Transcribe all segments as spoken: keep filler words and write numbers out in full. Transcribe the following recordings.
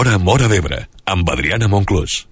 L'Hora Móra d'Ebre, amb Adriana Monclús.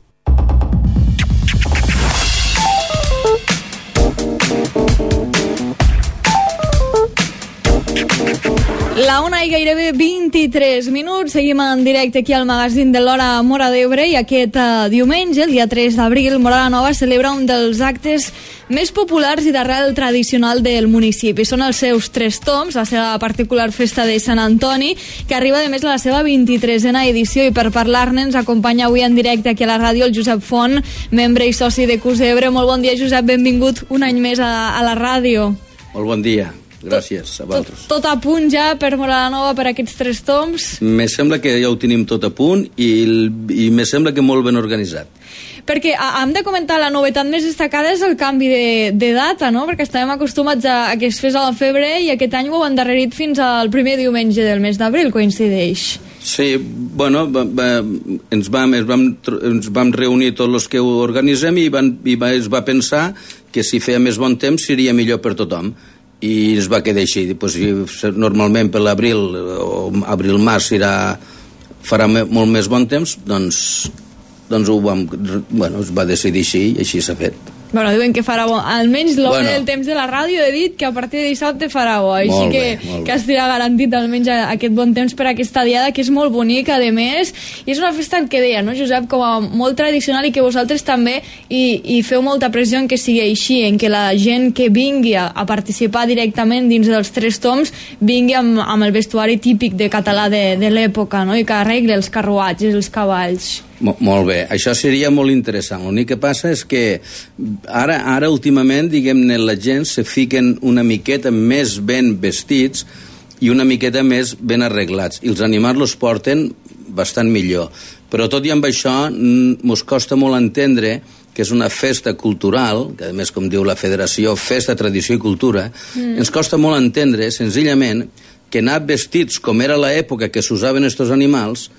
La una i gairebé vint-i-tres minuts. Seguim en directe aquí al magazín de l'Hora Móra d'Ebre i aquest uh, diumenge, el dia tres d'abril, Móra la Nova celebra un dels actes més populars i d'arrel tradicional del municipi. Són els seus tres tombs, la seva particular festa de Sant Antoni, que arriba a més a la seva vint-i-tresena edició, i per parlar-ne ens acompanya avui en directe aquí a la ràdio el Josep Font, membre i soci de Cusebre. Molt bon dia, Josep, benvingut un any més a, a la ràdio. Molt bon dia. Gràcies a vosaltres. Tot, tot a punt ja per Móra la Nova, per aquests tres toms? Me sembla que ja ho tenim tot a punt i, i me sembla que molt ben organitzat. Perquè hem de comentar, la novetat més destacada és el canvi de, de data, no? Perquè estàvem acostumats a, a que es fes al febrer i aquest any ho heu endarrerit fins al primer diumenge del mes d'abril, coincideix. Sí, bueno, va, va, ens, vam, ens, vam, ens vam reunir tots els que ho organitzem i, van, i va, es va pensar que si feia més bon temps seria millor per tothom. I es va quedar així. Pues, normalment per l'abril o abril-març serà, farà molt més bon temps, doncs, doncs ho vam, bueno, es va decidir així i així s'ha fet. Bueno, diuen que farà bo. Almenys l'home bueno. del temps de la ràdio he dit que a partir de dissabte farà bo. Així molt que, bé, que estarà garantit almenys aquest bon temps per aquesta diada, que és molt bonica, a més. I és una festa que deia, no, Josep, com a molt tradicional i que vosaltres també i, i feu molta pressió en que sigui així, en que la gent que vingui a, a participar directament dins dels tres toms vingui amb, amb el vestuari típic de català de, de l'època, no? I que arregli els carruatges, els cavalls. Molt bé, això seria molt interessant. L'únic que passa és que ara, ara últimament, diguem-ne, la gent se fiquen una miqueta més ben vestits i una miqueta més ben arreglats, i els animals los porten bastant millor. Però tot i amb això, mos costa molt entendre que és una festa cultural, que a més, com diu la Federació, festa, tradició i cultura, mm. ens costa molt entendre, senzillament, que anar vestits com era l'època que s'usaven estos animals,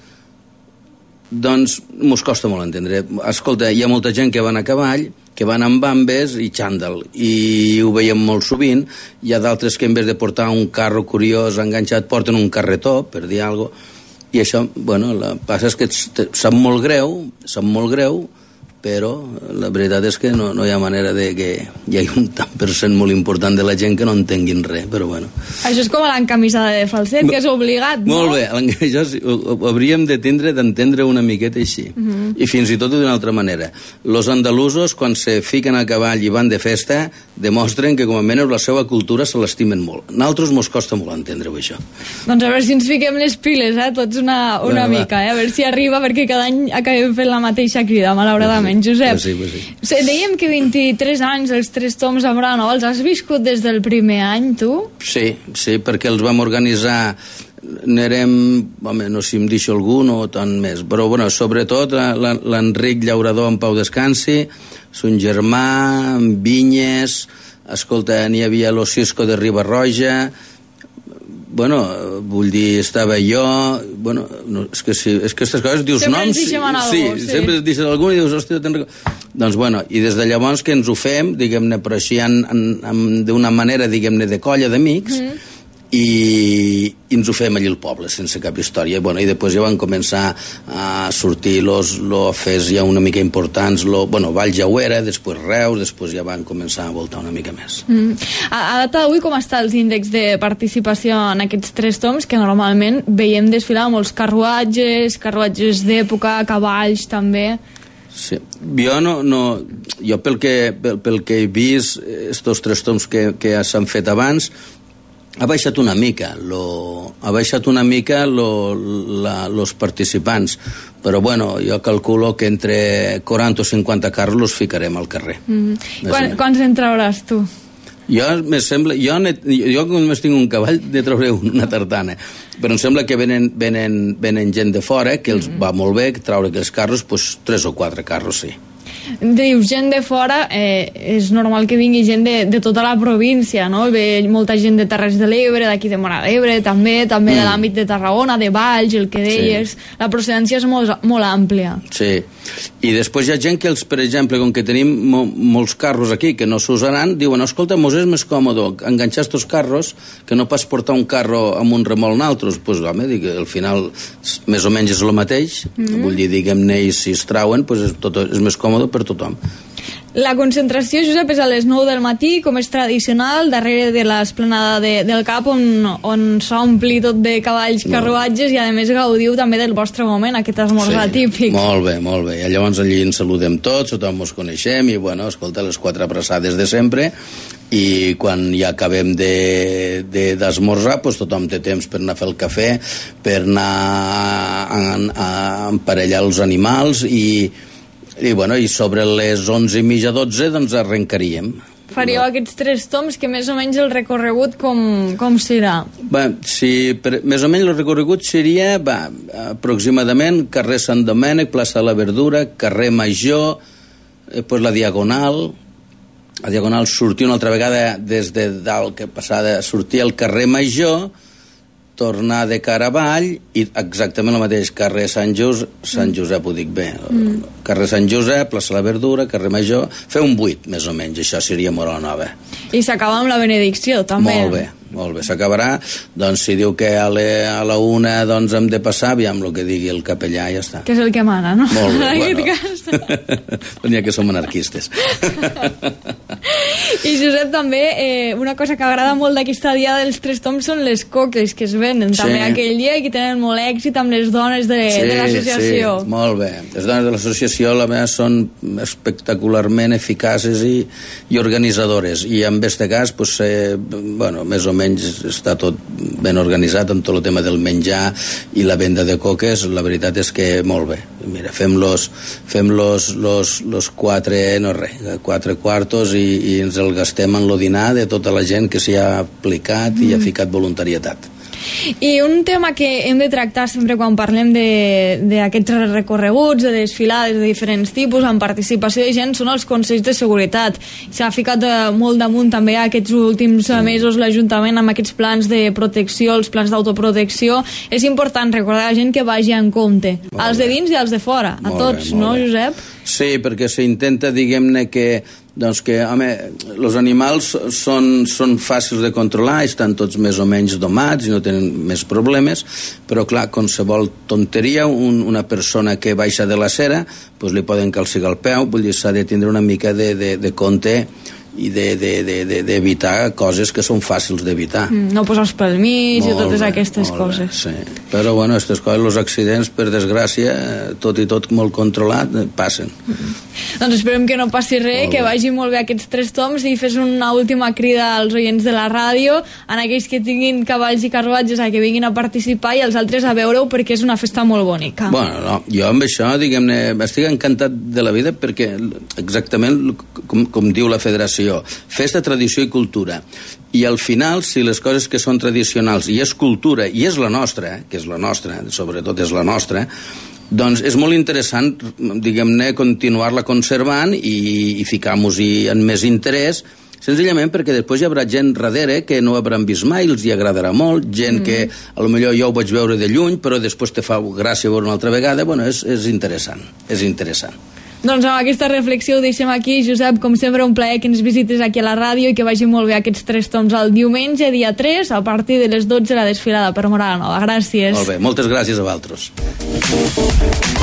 doncs mos costa molt entendre. Escolta, hi ha molta gent que van a cavall, que van amb bambes i xàndal, i ho veiem molt sovint. Hi ha d'altres que en vez de portar un carro curiós enganxat porten un carretó, per dir alguna cosa. I això, bueno, la passa és que sap molt greu, sap molt greu, però la veritat és que no, no hi ha manera de que hi hagi un tant per cent molt important de la gent que no entenguin res, però bueno. Això és com l'encamisada de falset, que és obligat, no? Molt bé, això sí, ho, ho hauríem de tindre, d'entendre una miqueta així. Uh -huh. I fins i tot d'una altra manera. Los andalusos, quan se fiquen a cavall i van de festa, demostren que com a menys la seva cultura se l'estimen molt. Nosaltres mos costa molt entendre-ho, això. Doncs a veure si ens fiquem les piles, eh? Tots una, una bueno, mica, eh? A veure si arriba, perquè cada any acabem fent la mateixa crida, malauradament. Josep, sí, sí. dèiem que vint-i-tres anys, els tres toms a Móra la Nova, els has viscut des del primer any, tu? Sí, sí, perquè els vam organitzar, n'érem, home, no sé si em deixo algun o tant més, però bueno, sobretot l'Enric Llaurador, en pau descansi, son germà, en Vinyes, escolta, n'hi havia l'Osisco de Riba-roja, bueno, vull dir, estava jo, bueno, no, és que si, és que aquestes coses dius sempre noms, ens deixem en algú, sí, sí, sempre ens deixen algú i dius, hòstia, te'n recordo. Doncs bueno, i des de llavors que ens ho fem, diguem-ne, però així d'una manera, diguem-ne, de colla d'amics, mm. i, i ens ho fem allí al poble, sense cap història. Bueno, i després ja van començar a sortir los, los fes ja una mica importants, lo, bueno, Vall Jauera, després Reus, després ja van començar a voltar una mica més. Mm. A, a data d'avui, com està els índexs de participació en aquests tres toms, que normalment veiem desfilar molts carruatges, carruatges d'època, cavalls també? Sí. Jo no, no jo pel que, pel, pel que he vist estos tres toms que, que s'han fet abans, ha baixat una mica lo, ha baixat una mica lo, la, los participants, però bueno, jo calculo que entre quaranta o cinquanta carros los ficarem al carrer. Mm. Quan, quants en trauràs tu? Jo, me sembla, jo, jo com només tinc un cavall ne trauré una tartana, però em sembla que venen, venen, venen gent de fora que els mm. va molt bé, que traure aquells carros, doncs tres o quatre carros, sí. Dius, gent de fora, eh, és normal que vingui gent de, de tota la província, no? Ve molta gent de Terres de l'Ebre, d'aquí de Móra d'Ebre, també, també mm. de l'àmbit de Tarragona, de Valls, el que deies. Sí. La procedència és molt, molt àmplia. Sí, i després hi ha gent que, els, per exemple, com que tenim mo, molts carros aquí que no s'usaran, diuen, escolta, mos és més còmode enganxar estos carros que no pas portar un carro amb un remolc d'altres. Doncs, pues, home, dic, al final més o menys és el mateix, mm. vull dir, diguem-ne, i si es trauen, pues és, tot, és més còmode per tothom. La concentració, Josep, és a les nou del matí, com és tradicional, darrere de l'esplanada de, del Cap, on, on s'ompli tot de cavalls, carruatges, no. I a més gaudiu també del vostre moment, aquest esmorzar sí, típic. Molt bé, molt bé. I llavors allí ens saludem tots, tothom ens coneixem, i bueno, escolta, les quatre abraçades de sempre, i quan ja acabem d'esmorzar, de, doncs tothom té temps per anar a fer el cafè, per anar a, a, a emparellar els animals, i I, bueno, i sobre les onze i mitja, dotze, doncs arrencaríem. Faríeu no. aquests tres toms, que més o menys el recorregut com, com serà? Va, si, per, més o menys el recorregut seria, va, aproximadament, carrer Sant Domènec, plaça de la Verdura, carrer Major, eh, pues la Diagonal, la Diagonal sortir una altra vegada des de dalt, que passava, sortir al carrer Major, tornar de cara avall i exactament el mateix, carrer Sant Josep, Sant Josep ho dic bé, mm. carrer Sant Josep, plaça la Verdura, carrer Major, fer un vuit més o menys, això seria Móra la Nova. I s'acaba amb la benedicció també. Molt bé, molt bé, s'acabarà, doncs si diu que a, le, a la una doncs hem de passar, aviam el que digui el capellà i ja està. Que és el que mana, no? Molt bé, bueno, n'hi ha que som anarquistes. I Josep, també, eh, una cosa que agrada molt d'aquesta dia dels tres toms són les coques que es venen, sí. també aquell dia, i que tenen molt èxit amb les dones de, sí, de l'associació. Sí, molt bé. Les dones de l'associació, la meva, són espectacularment eficaces i, i organitzadores, i en aquest cas, pues, eh, bueno, més o menys està tot ben organitzat amb tot el tema del menjar i la venda de coques. La veritat és que molt bé. Mira, fem los, fem los, los, los quatre, no res, quatre quartos i, i ens el gastem en lo dinar de tota la gent que s'hi ha aplicat mm. i ha ficat voluntarietat. I un tema que hem de tractar sempre quan parlem d'aquests recorreguts, de desfilades de diferents tipus, amb participació de gent, són els consells de seguretat. S'ha ficat molt damunt també aquests últims sí. mesos l'Ajuntament amb aquests plans de protecció, els plans d'autoprotecció. És important recordar a la gent que vagi en compte, molt als bé. De dins i als de fora, a molt tots, bé, no, bé. Josep? Sí, perquè s'intenta, diguem-ne, que doncs que, home, els animals són, són fàcils de controlar, estan tots més o menys domats i no tenen més problemes, però clar, qualsevol tonteria, un, una persona que baixa de la cera, doncs li poden calcigar el peu, vull dir, s'ha de tindre una mica de, de, de compte i d'evitar de, de, de, coses que són fàcils d'evitar. Mm, no posar els pel mig i totes bé, aquestes coses. Bé, sí. Però bueno, aquestes coses, els accidents, per desgràcia, tot i tot molt controlat, passen. Mm. Doncs esperem que no passi res, que vagi molt bé aquests tres toms, i fes una última crida als oients de la ràdio, en aquells que tinguin cavalls i carruatges a que vinguin a participar, i els altres a veure-ho, perquè és una festa molt bonica. Bueno, no, jo amb això, diguem-ne, estic encantat de la vida, perquè exactament com, com diu la federació, festa, tradició i cultura. I al final, si les coses que són tradicionals i és cultura, i és la nostra, que és la nostra, sobretot és la nostra, doncs és molt interessant, diguem-ne, continuar-la conservant i, i ficar-nos-hi en més interès, senzillament perquè després hi haurà gent darrere que no hauran vist mai, els hi agradarà molt, gent mm. que a lo millor jo ho vaig veure de lluny, però després te fa gràcia veure una altra vegada. Bueno, és, és interessant, és interessant. Doncs amb aquesta reflexió ho deixem aquí. Josep, com sempre, un plaer que ens visites aquí a la ràdio i que vagi molt bé aquests tres toms el diumenge, dia tres, a partir de les dotze, la desfilada per Móra la Nova. Gràcies. Molt bé, moltes gràcies a vosaltres.